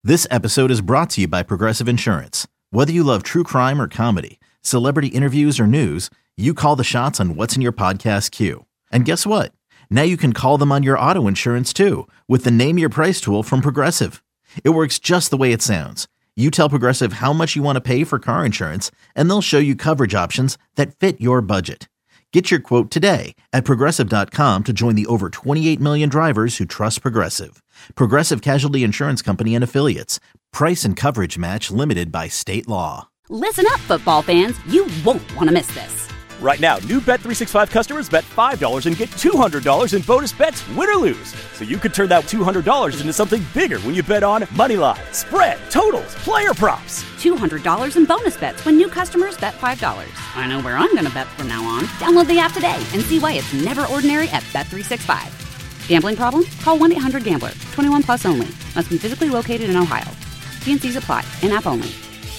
This episode is brought to you by Progressive Insurance. Whether you love true crime or comedy, celebrity interviews or news, you call the shots on what's in your podcast queue. And guess what? Now you can call them on your auto insurance too with the Name Your Price tool from Progressive. It works just the way it sounds. You tell Progressive how much you want to pay for car insurance, and they'll show you coverage options that fit your budget. Get your quote today at Progressive.com to join the over 28 million drivers who trust Progressive. Progressive Casualty Insurance Company and Affiliates. Price and coverage match limited by state law. Listen up, football fans. You won't want to miss this. Right now, new Bet365 customers bet $5 and get $200 in bonus bets, win or lose. So you could turn that $200 into something bigger when you bet on moneyline, spread, totals, player props. $200 in bonus bets when new customers bet $5. I know where I'm going to bet from now on. Download the app today and see why it's never ordinary at Bet365. Gambling problem? Call 1-800-GAMBLER. 21 plus only. Must be physically located in Ohio. T&Cs apply. In-app only.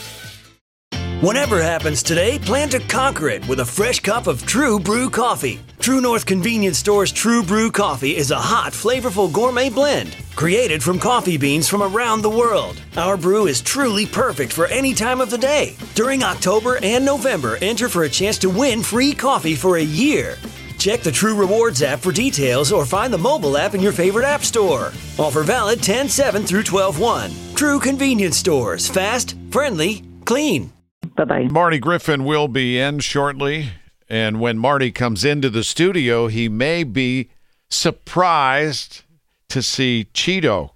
Whatever happens today, plan to conquer it with a fresh cup of True Brew coffee. True North Convenience Store's True Brew coffee is a hot, flavorful gourmet blend created from coffee beans from around the world. Our brew is truly perfect for any time of the day. During October and November, enter for a chance to win free coffee for a year. Check the True Rewards app for details or find the mobile app in your favorite app store. Offer valid 10/7 through 12/1. True Convenience Stores. Fast, friendly, clean. Bye-bye. Marty Griffin will be in shortly, and when Marty comes into the studio, he may be surprised to see Cheeto.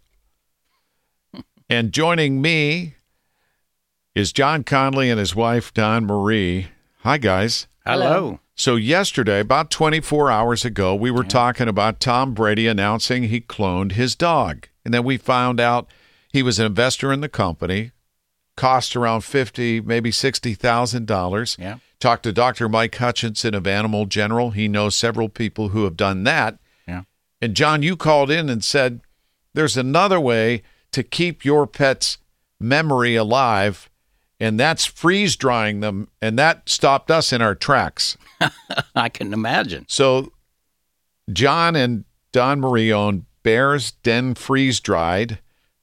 And joining me is John Conley and his wife, Dawn Marie. Hi, guys. Hello. So yesterday, about 24 hours ago, we were talking about Tom Brady announcing he cloned his dog. And then we found out he was an investor in the company. Cost around $50,000, maybe $60,000. Yeah. Talked to Dr. Mike Hutchinson of Animal General. He knows several people who have done that. Yeah. And John, you called in and said there's another way to keep your pet's memory alive, and that's freeze drying them. And that stopped us in our tracks. I can imagine. So John and Dawn Marie own Bear's Den Freeze Dry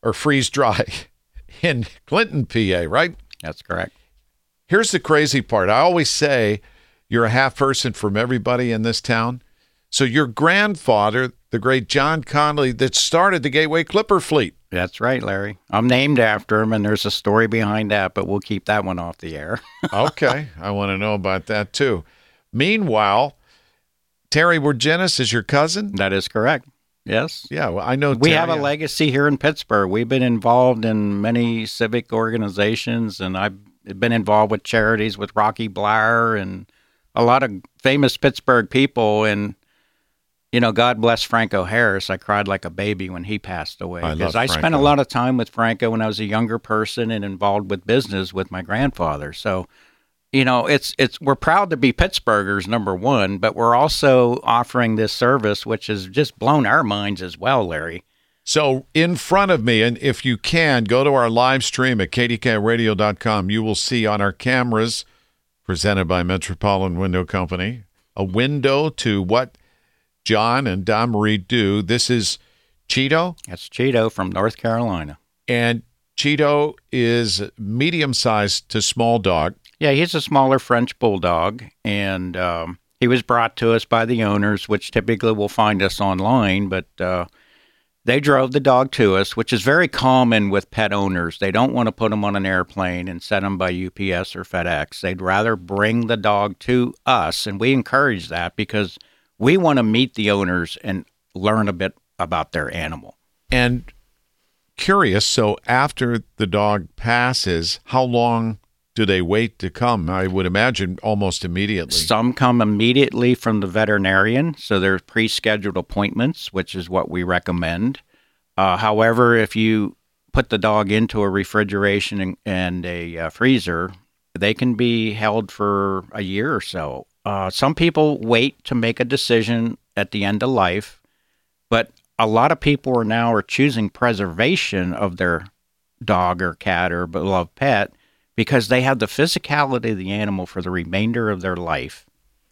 in Clinton, PA, right? That's correct. Here's the crazy part. I always say you're a half person from everybody in this town. So your grandfather, the great John Conley, that started the Gateway Clipper Fleet. That's right, Larry. I'm named after him, and there's a story behind that, but we'll keep that one off the air. Okay. I want to know about that, too. Meanwhile, Terry Wirgenis is your cousin? That is correct. Yes. Yeah, well, I know. We have a legacy here in Pittsburgh. We've been involved in many civic organizations, and I've been involved with charities with Rocky Blair and a lot of famous Pittsburgh people. And, you know, God bless Franco Harris. I cried like a baby when he passed away. Because I spent a lot of time with Franco when I was a younger person and involved with business with my grandfather. So, you know, we're proud to be Pittsburghers, number one, but we're also offering this service, which has just blown our minds as well, Larry. So in front of me, and if you can, go to our live stream at kdkradio.com. You will see on our cameras, presented by Metropolitan Window Company, a window to what John and Dawn Marie do. This is Cheeto. That's Cheeto from North Carolina. And Cheeto is medium-sized to small dog. Yeah, he's a smaller French bulldog, and he was brought to us by the owners, which typically will find us online, but they drove the dog to us, which is very common with pet owners. They don't want to put them on an airplane and send them by UPS or FedEx. They'd rather bring the dog to us, and we encourage that because we want to meet the owners and learn a bit about their animal. And curious, so after the dog passes, how long do they wait to come? I would imagine almost immediately. Some come immediately from the veterinarian, so there's pre-scheduled appointments, which is what we recommend. However, if you put the dog into a refrigeration and a freezer, they can be held for a year or so. Some people wait to make a decision at the end of life, but a lot of people are choosing preservation of their dog or cat or beloved pet because they have the physicality of the animal for the remainder of their life.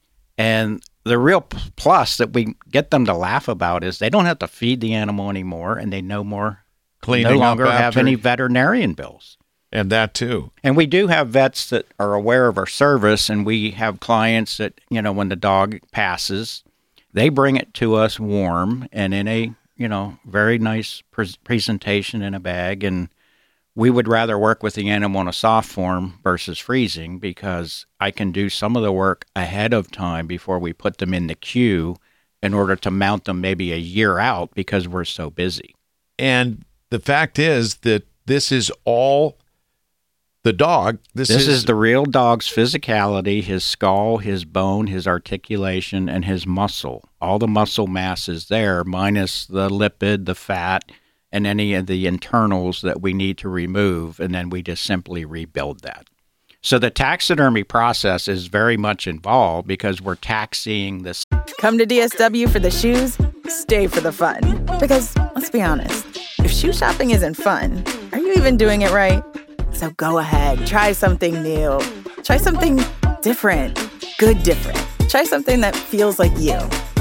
And the real plus that we get them to laugh about is they don't have to feed the animal anymore, and they no more Cleaning no longer up have after, any veterinarian bills. And that too. And we do have vets that are aware of our service, and we have clients that, when the dog passes, they bring it to us warm and in a, very nice presentation in a bag. And we would rather work with the animal in a soft form versus freezing, because I can do some of the work ahead of time before we put them in the queue in order to mount them maybe a year out because we're so busy. And the fact is that this is all the dog. This is the real dog's physicality, his skull, his bone, his articulation, and his muscle. All the muscle mass is there, minus the lipid, the fat, and any of the internals that we need to remove, and then we just simply rebuild that. So the taxidermy process is very much involved because we're taxiing this. Come to DSW for the shoes, stay for the fun. Because, let's be honest, if shoe shopping isn't fun, are you even doing it right? So go ahead, try something new. Try something different. Good different. Try something that feels like you.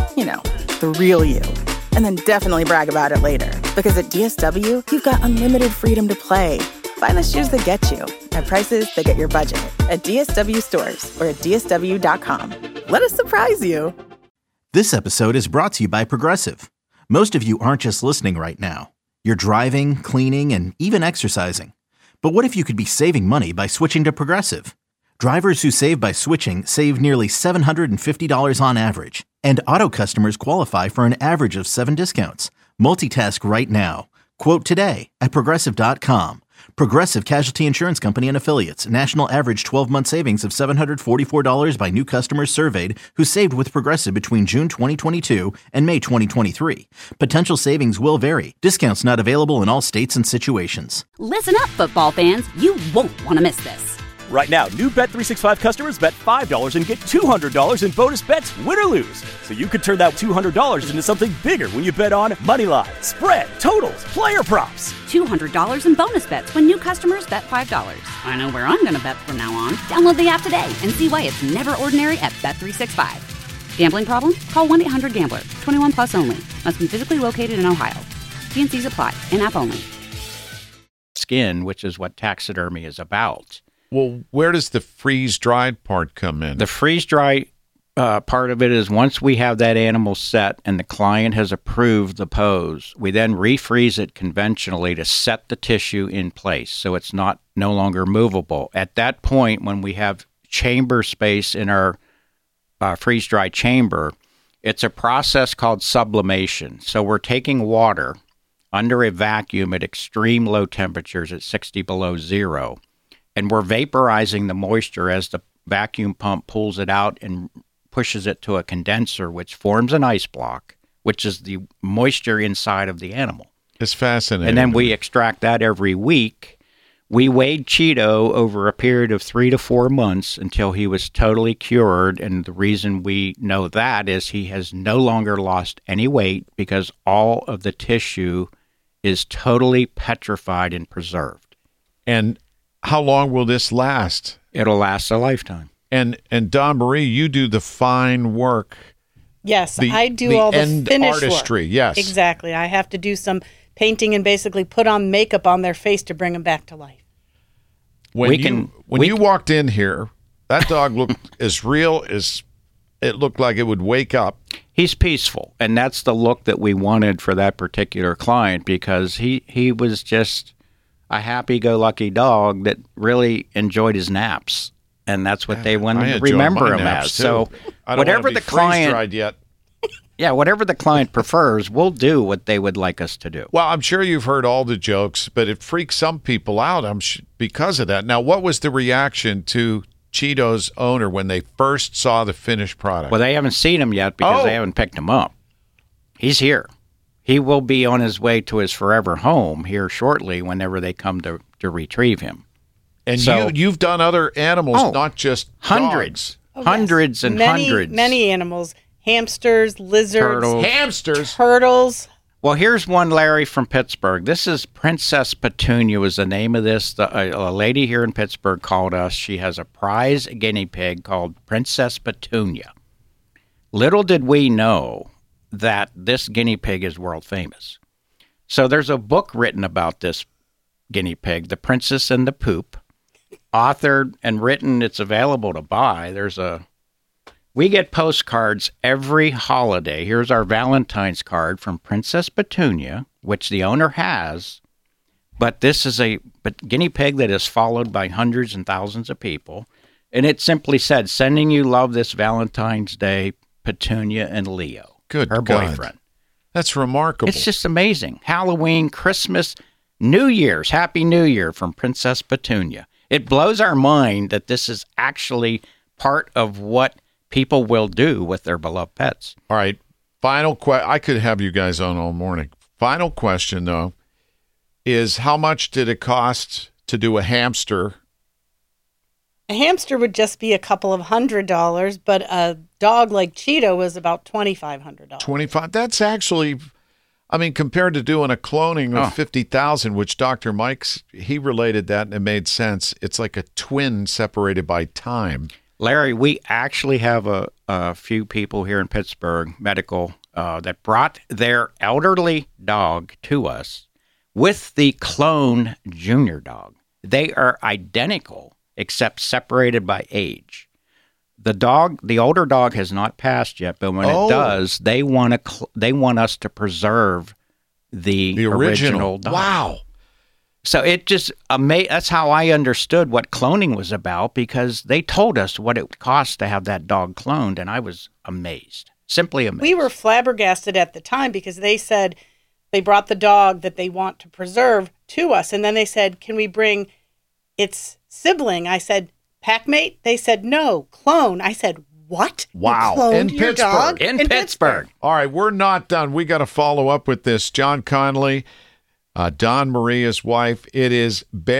The real you. And then definitely brag about it later. Because at DSW, you've got unlimited freedom to play. Find the shoes that get you at prices that get your budget at DSW stores or at DSW.com. Let us surprise you. This episode is brought to you by Progressive. Most of you aren't just listening right now. You're driving, cleaning, and even exercising. But what if you could be saving money by switching to Progressive? Drivers who save by switching save nearly $750 on average. And auto customers qualify for an average of 7 discounts. Multitask right now. Quote today at Progressive.com. Progressive Casualty Insurance Company and Affiliates. National average 12-month savings of $744 by new customers surveyed who saved with Progressive between June 2022 and May 2023. Potential savings will vary. Discounts not available in all states and situations. Listen up, football fans. You won't want to miss this. Right now, new Bet365 customers bet $5 and get $200 in bonus bets, win or lose. So you could turn that $200 into something bigger when you bet on Moneyline, spread, totals, player props. $200 in bonus bets when new customers bet $5. I know where I'm going to bet from now on. Download the app today and see why it's never ordinary at Bet365. Gambling problem? Call 1-800-GAMBLER. 21 plus only. Must be physically located in Ohio. T&Cs apply. In-app only. Skin, which is what taxidermy is about. Well, where does the freeze-dried part come in? The freeze-dry part of it is once we have that animal set and the client has approved the pose, we then refreeze it conventionally to set the tissue in place so it's no longer movable. At that point, when we have chamber space in our freeze-dry chamber, it's a process called sublimation. So we're taking water under a vacuum at extreme low temperatures at 60 below zero, and we're vaporizing the moisture as the vacuum pump pulls it out and pushes it to a condenser, which forms an ice block, which is the moisture inside of the animal. It's fascinating. And then we extract that every week. We weighed Cheeto over a period of 3 to 4 months until he was totally cured. And the reason we know that is he has no longer lost any weight because all of the tissue is totally petrified and preserved. And how long will this last? It'll last a lifetime. And Dawn Marie, you do the fine work. Yes, I do all the end finish artistry. work. Yes, exactly. I have to do some painting and basically put on makeup on their face to bring them back to life. When you walked in here, that dog looked as real as it looked like it would wake up. He's peaceful, and that's the look that we wanted for that particular client because he was just a happy-go-lucky dog that really enjoyed his naps, and that's what they wanted to remember him as. So whatever the client, whatever the client prefers, we'll do what they would like us to do. Well, I'm sure you've heard all the jokes, but it freaks some people out because of that. Now, what was the reaction to Cheeto's owner when they first saw the finished product? Well, they haven't seen him yet because they haven't picked him up. He's here. He will be on his way to his forever home here shortly whenever they come to retrieve him. And so, you've done other animals, not just hundreds. Dogs. Hundreds and hundreds. Many animals. Hamsters, lizards. Turtles. Well, here's one, Larry, from Pittsburgh. This is Princess Petunia was the name of this. A lady here in Pittsburgh called us. She has a prize guinea pig called Princess Petunia. Little did we know that this guinea pig is world famous. So there's a book written about this guinea pig, The Princess and the Poop, authored and written. It's available to buy. We get postcards every holiday. Here's our Valentine's card from Princess Petunia, which the owner has. But this is a guinea pig that is followed by hundreds and thousands of people. And it simply said, sending you love this Valentine's Day, Petunia and Leo. Good her God. boyfriend. That's remarkable. It's just amazing. Halloween, Christmas, New Year's, Happy New Year from Princess Petunia. It blows our mind that this is actually part of what people will do with their beloved pets. All right. Final question. I could have you guys on all morning. Final question, though, is how much did it cost to do a hamster? A hamster would just be a couple of $100, but a dog like Cheeto was about $2,500. $25. That's actually, I mean, compared to doing a cloning of 50,000, which Dr. Mike's, he related that and it made sense. It's like a twin separated by time. Larry, we actually have a few people here in Pittsburgh, medical, that brought their elderly dog to us with the clone junior dog. They are identical, except separated by age. The older dog has not passed yet, but when it does, they want us to preserve the original dog. Wow. So it just that's how I understood what cloning was about, because they told us what it cost to have that dog cloned, and I was amazed, simply amazed. We were flabbergasted at the time because they said they brought the dog that they want to preserve to us, and then they said, can we bring its sibling? I said, packmate? They said, no, clone. I said, what? Wow. In Pittsburgh. In Pittsburgh. All right, we're not done. We got to follow up with this. John Connolly, Don Maria's wife. It is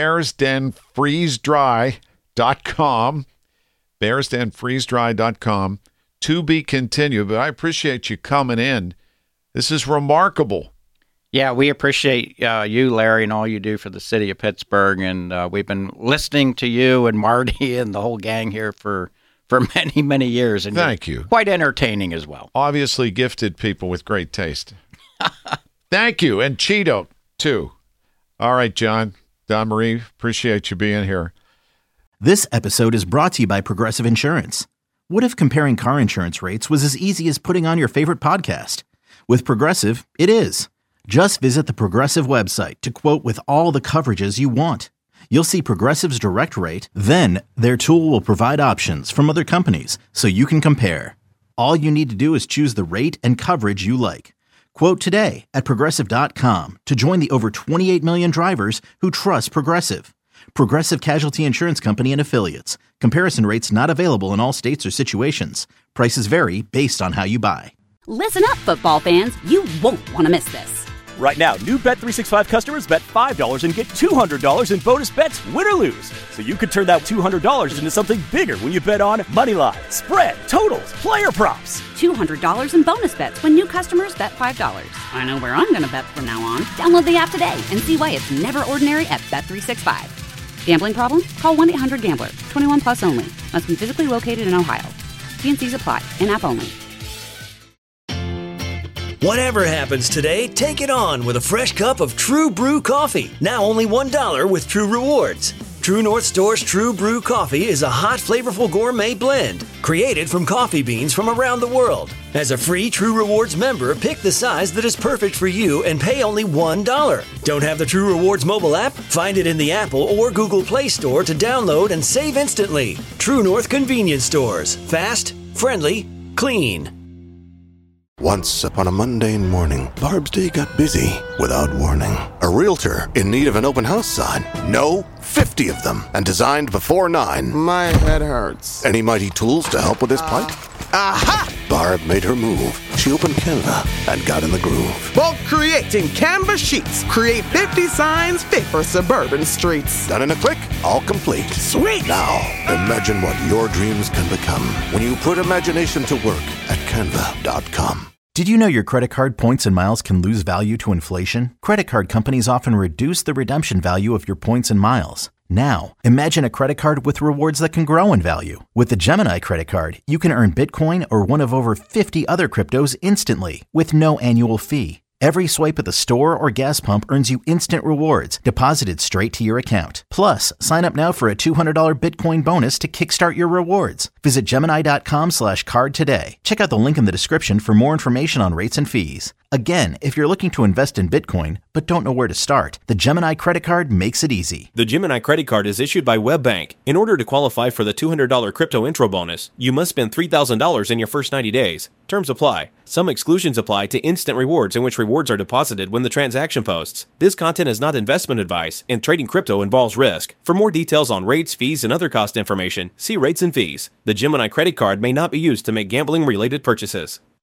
bearsdenfreezedry.com. bearsdenfreezedry.com. To be continued, but I appreciate you coming in. This is remarkable. Yeah, we appreciate you, Larry, and all you do for the city of Pittsburgh. And we've been listening to you and Marty and the whole gang here for many, many years. And thank you. Quite entertaining as well. Obviously gifted people with great taste. Thank you. And Cheeto, too. All right, John, Don Marie, appreciate you being here. This episode is brought to you by Progressive Insurance. What if comparing car insurance rates was as easy as putting on your favorite podcast? With Progressive, it is. Just visit the Progressive website to quote with all the coverages you want. You'll see Progressive's direct rate, then their tool will provide options from other companies so you can compare. All you need to do is choose the rate and coverage you like. Quote today at Progressive.com to join the over 28 million drivers who trust Progressive. Progressive Casualty Insurance Company and Affiliates. Comparison rates not available in all states or situations. Prices vary based on how you buy. Listen up, football fans. You won't want to miss this. Right now, new Bet365 customers bet $5 and get $200 in bonus bets, win or lose. So you could turn that $200 into something bigger when you bet on Moneyline, spread, totals, player props. $200 in bonus bets when new customers bet $5. I know where I'm going to bet from now on. Download the app today and see why it's never ordinary at Bet365. Gambling problem? Call 1-800-GAMBLER. 21 plus only. Must be physically located in Ohio. T&Cs apply. In-app only. Whatever happens today, take it on with a fresh cup of True Brew coffee. Now only $1 with True Rewards. True North Store's True Brew coffee is a hot, flavorful gourmet blend created from coffee beans from around the world. As a free True Rewards member, pick the size that is perfect for you and pay only $1. Don't have the True Rewards mobile app? Find it in the Apple or Google Play Store to download and save instantly. True North Convenience Stores. Fast, friendly, clean. Once upon a mundane morning, Barb's day got busy without warning. A realtor in need of an open house sign. No, 50 of them, and designed before 9. My head hurts. Any mighty tools to help with this plight? Aha! Barb made her move. She opened Canva and got in the groove. Bulk creating Canva sheets. Create 50 signs fit for suburban streets. Done in a click, all complete. Sweet! Now, imagine what your dreams can become when you put imagination to work at Canva.com. Did you know your credit card points and miles can lose value to inflation? Credit card companies often reduce the redemption value of your points and miles. Now, imagine a credit card with rewards that can grow in value. With the Gemini credit card, you can earn Bitcoin or one of over 50 other cryptos instantly with no annual fee. Every swipe at the store or gas pump earns you instant rewards deposited straight to your account. Plus, sign up now for a $200 Bitcoin bonus to kickstart your rewards. Visit Gemini.com/card today. Check out the link in the description for more information on rates and fees. Again, if you're looking to invest in Bitcoin but don't know where to start, the Gemini credit card makes it easy. The Gemini credit card is issued by WebBank. In order to qualify for the $200 crypto intro bonus, you must spend $3,000 in your first 90 days. Terms apply. Some exclusions apply to instant rewards in which rewards are deposited when the transaction posts. This content is not investment advice, and trading crypto involves risk. For more details on rates, fees, and other cost information, see rates and fees. The Gemini credit card may not be used to make gambling-related purchases.